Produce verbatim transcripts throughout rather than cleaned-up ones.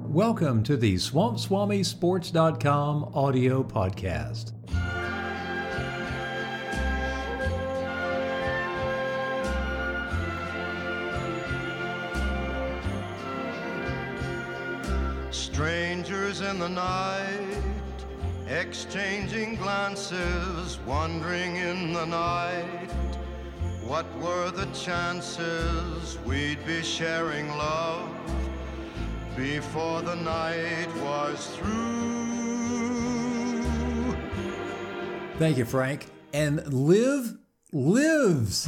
Welcome to the Swamp Swami Sports dot com audio podcast. Strangers in the night, exchanging glances, wandering in the night. What were the chances we'd be sharing love before the night was through? Thank you, Frank. And Live lives.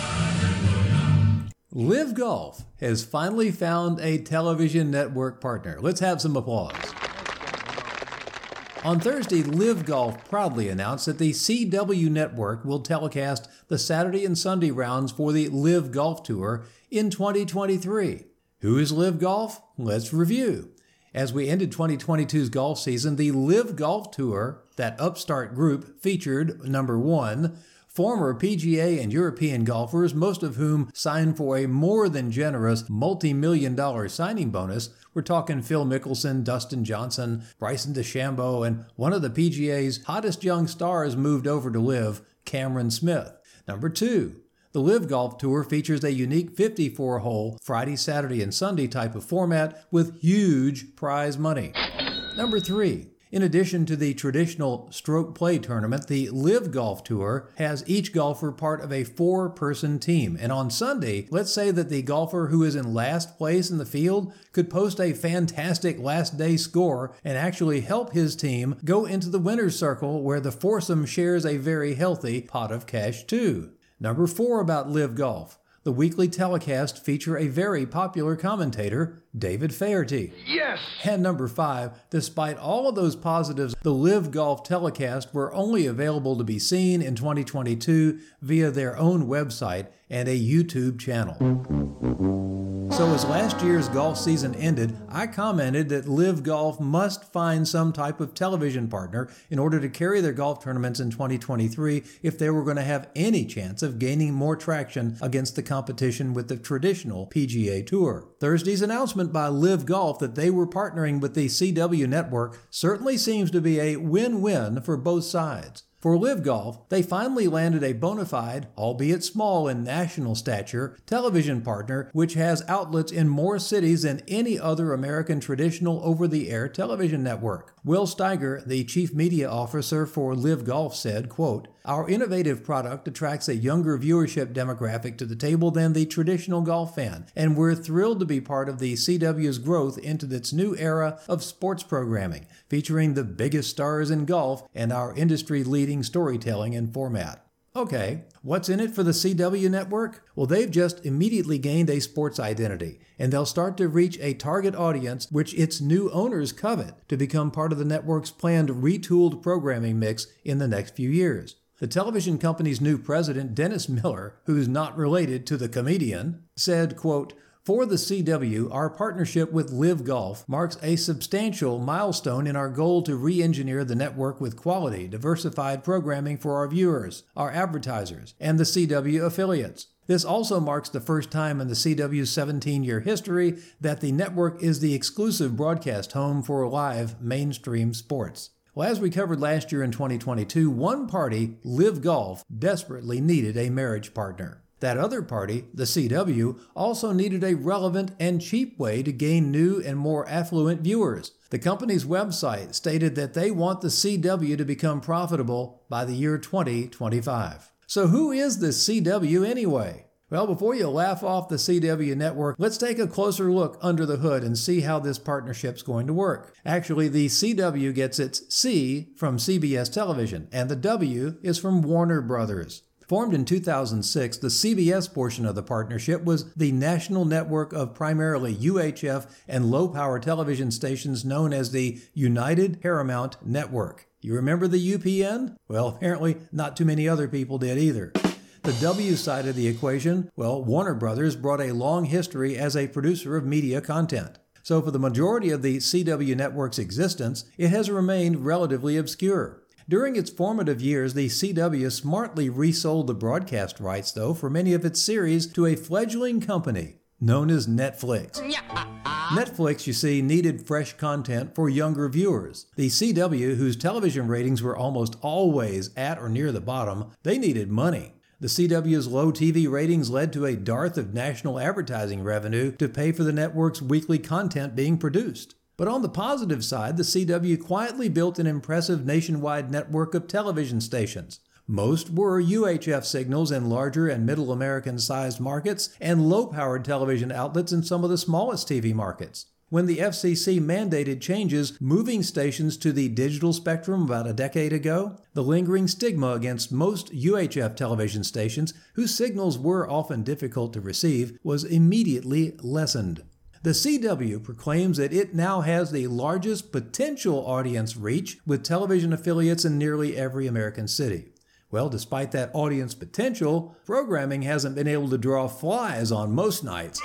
Live Golf has finally found a television network partner. Let's have some applause. On Thursday, Live Golf proudly announced that the C W Network will telecast the Saturday and Sunday rounds for the Live Golf Tour in twenty twenty-three. Who is Live Golf? Let's review. As we ended twenty twenty-two's golf season, the Live Golf Tour, that upstart group, featured, number one, former P G A and European golfers, most of whom signed for a more than generous multi-million dollar signing bonus. We're talking Phil Mickelson, Dustin Johnson, Bryson DeChambeau, and one of the P G A's hottest young stars moved over to Live, Cameron Smith. Number two, the Live Golf Tour features a unique fifty-four hole Friday, Saturday, and Sunday type of format with huge prize money. Number three, in addition to the traditional stroke play tournament, the Live Golf Tour has each golfer part of a four-person team. And on Sunday, let's say that the golfer who is in last place in the field could post a fantastic last day score and actually help his team go into the winner's circle, where the foursome shares a very healthy pot of cash too. Number four about Live Golf. The weekly telecast feature a very popular commentator, David Faherty. Yes! And number five, despite all of those positives, the Live Golf telecast were only available to be seen in twenty twenty-two via their own website and a YouTube channel. So as last year's golf season ended, I commented that Live Golf must find some type of television partner in order to carry their golf tournaments in twenty twenty-three if they were going to have any chance of gaining more traction against the competition with the traditional P G A Tour. Thursday's announcement by Live Golf that they were partnering with the C W Network certainly seems to be a win-win for both sides. For Live Golf, they finally landed a bona fide, albeit small in national stature, television partner which has outlets in more cities than any other American traditional over-the-air television network. Will Steiger, the chief media officer for Live Golf, said, quote, "Our innovative product attracts a younger viewership demographic to the table than the traditional golf fan, and we're thrilled to be part of the C W's growth into its new era of sports programming, featuring the biggest stars in golf and our industry-leading storytelling and format." Okay, what's in it for the C W Network? Well, they've just immediately gained a sports identity, and they'll start to reach a target audience which its new owners covet to become part of the network's planned retooled programming mix in the next few years. The television company's new president, Dennis Miller, who's not related to the comedian, said, quote, "For the C W, our partnership with Live Golf marks a substantial milestone in our goal to re-engineer the network with quality, diversified programming for our viewers, our advertisers, and the C W affiliates. This also marks the first time in the C W's seventeen-year history that the network is the exclusive broadcast home for live mainstream sports." Well, as we covered last year in twenty twenty-two, one party, Live Golf, desperately needed a marriage partner. That other party, the C W, also needed a relevant and cheap way to gain new and more affluent viewers. The company's website stated that they want the C W to become profitable by the year twenty twenty-five. So who is the C W anyway? Well, before you laugh off the C W network, let's take a closer look under the hood and see how this partnership's going to work. Actually, the C W gets its C from C B S Television, and the W is from Warner Brothers. Formed in two thousand six, the C B S portion of the partnership was the national network of primarily U H F and low-power television stations known as the United Paramount Network. You remember the U P N? Well, apparently not too many other people did either. The W side of the equation, well, Warner Brothers brought a long history as a producer of media content. So for the majority of the C W network's existence, it has remained relatively obscure. During its formative years, the C W smartly resold the broadcast rights, though, for many of its series to a fledgling company, known as Netflix. Netflix, you see, needed fresh content for younger viewers. The C W, whose television ratings were almost always at or near the bottom, they needed money. The C W's low T V ratings led to a dearth of national advertising revenue to pay for the network's weekly content being produced. But on the positive side, the C W quietly built an impressive nationwide network of television stations. Most were U H F signals in larger and middle American-sized markets and low-powered television outlets in some of the smallest T V markets. When the F C C mandated changes, moving stations to the digital spectrum about a decade ago, the lingering stigma against most U H F television stations, whose signals were often difficult to receive, was immediately lessened. The C W proclaims that it now has the largest potential audience reach with television affiliates in nearly every American city. Well, despite that audience potential, programming hasn't been able to draw flies on most nights.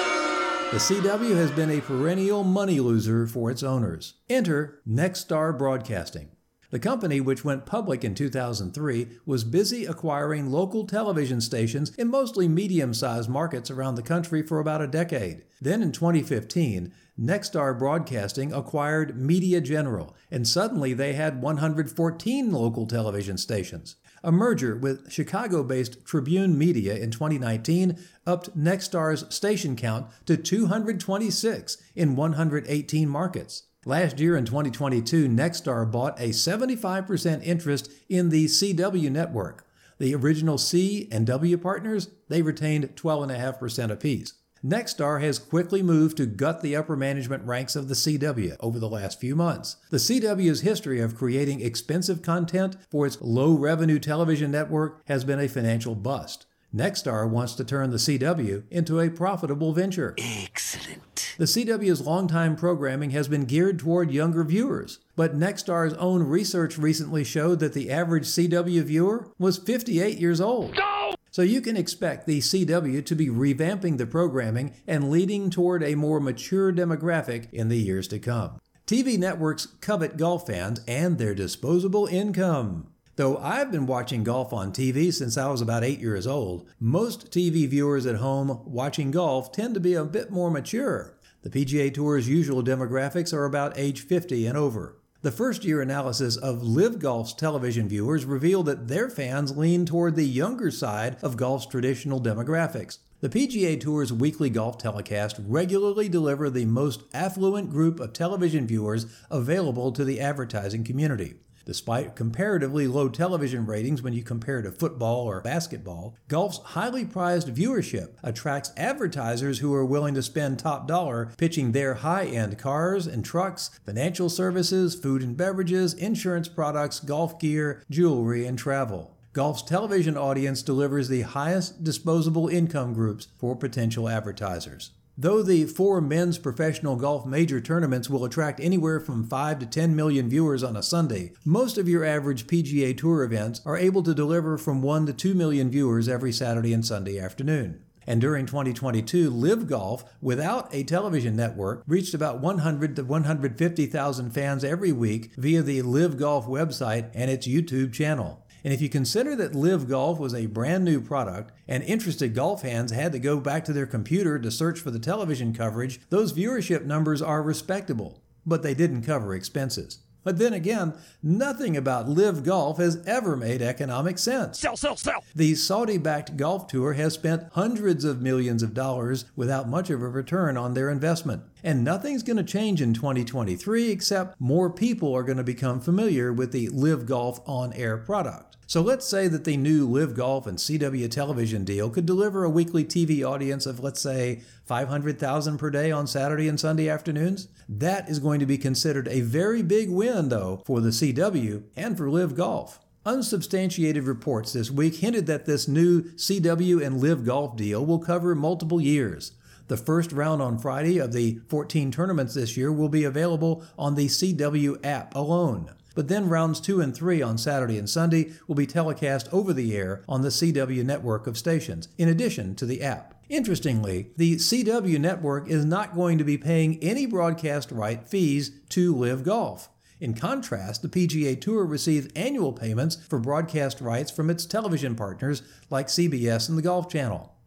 The C W has been a perennial money loser for its owners. Enter Nexstar Broadcasting. The company, which went public in two thousand three, was busy acquiring local television stations in mostly medium-sized markets around the country for about a decade. Then in twenty fifteen, Nexstar Broadcasting acquired Media General, and suddenly they had one hundred fourteen local television stations. A merger with Chicago-based Tribune Media in twenty nineteen upped Nexstar's station count to two hundred twenty-six in one hundred eighteen markets. Last year in twenty twenty-two, Nexstar bought a seventy-five percent interest in the C W network. The original C and W partners, they retained twelve point five percent apiece. Nexstar has quickly moved to gut the upper management ranks of the C W over the last few months. The C W's history of creating expensive content for its low-revenue television network has been a financial bust. Nexstar wants to turn the C W into a profitable venture. Excellent. The C W's longtime programming has been geared toward younger viewers, but Nexstar's own research recently showed that the average C W viewer was fifty-eight years old. No! So you can expect the C W to be revamping the programming and leading toward a more mature demographic in the years to come. T V networks covet golf fans and their disposable income. Though I've been watching golf on T V since I was about eight years old, most T V viewers at home watching golf tend to be a bit more mature. The P G A Tour's usual demographics are about age fifty and over. The first-year analysis of Live Golf's television viewers revealed that their fans lean toward the younger side of golf's traditional demographics. The P G A Tour's weekly golf telecast regularly deliver the most affluent group of television viewers available to the advertising community. Despite comparatively low television ratings when you compare to football or basketball, golf's highly prized viewership attracts advertisers who are willing to spend top dollar pitching their high-end cars and trucks, financial services, food and beverages, insurance products, golf gear, jewelry, and travel. Golf's television audience delivers the highest disposable income groups for potential advertisers. Though the four men's professional golf major tournaments will attract anywhere from five to ten million viewers on a Sunday, most of your average P G A Tour events are able to deliver from one to two million viewers every Saturday and Sunday afternoon. And during twenty twenty-two, Live Golf, without a television network, reached about one hundred to one hundred fifty thousand fans every week via the Live Golf website and its YouTube channel. And if you consider that Live Golf was a brand new product and interested golf fans had to go back to their computer to search for the television coverage, those viewership numbers are respectable, but they didn't cover expenses. But then again, nothing about Live Golf has ever made economic sense. Sell, sell, sell! The Saudi-backed golf tour has spent hundreds of millions of dollars without much of a return on their investment. And nothing's going to change in twenty twenty-three except more people are going to become familiar with the Live Golf on-air product. So let's say that the new Live Golf and C W television deal could deliver a weekly T V audience of, let's say, five hundred thousand per day on Saturday and Sunday afternoons. That is going to be considered a very big win, though, for the C W and for Live Golf. Unsubstantiated reports this week hinted that this new C W and Live Golf deal will cover multiple years. The first round on Friday of the fourteen tournaments this year will be available on the C W app alone. But then rounds two and three on Saturday and Sunday will be telecast over the air on the C W network of stations, in addition to the app. Interestingly, the C W network is not going to be paying any broadcast right fees to Live Golf. In contrast, the P G A Tour receives annual payments for broadcast rights from its television partners like C B S and the Golf Channel.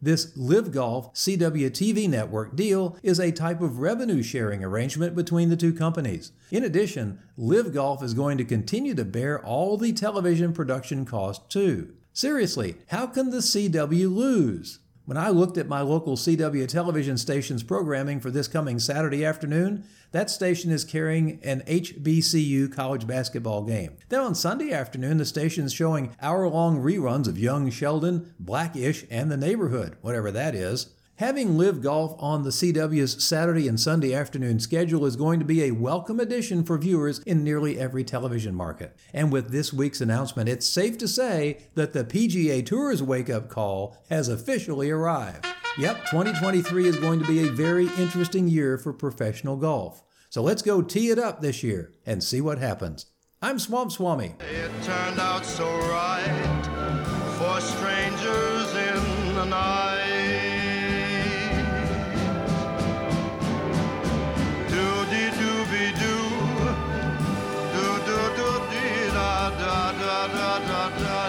This Live Golf C W T V network deal is a type of revenue sharing arrangement between the two companies. In addition, Live Golf is going to continue to bear all the television production costs too. Seriously, how can the C W lose? When I looked at my local C W television station's programming for this coming Saturday afternoon, that station is carrying an H B C U college basketball game. Then on Sunday afternoon, the station's showing hour-long reruns of Young Sheldon, Black-ish, and The Neighborhood, whatever that is. Having Live Golf on the C W's Saturday and Sunday afternoon schedule is going to be a welcome addition for viewers in nearly every television market. And with this week's announcement, it's safe to say that the P G A Tour's wake-up call has officially arrived. Yep, twenty twenty-three is going to be a very interesting year for professional golf. So let's go tee it up this year and see what happens. I'm Swamp Swami. It turned out so right for strangers in the night. Da da da da da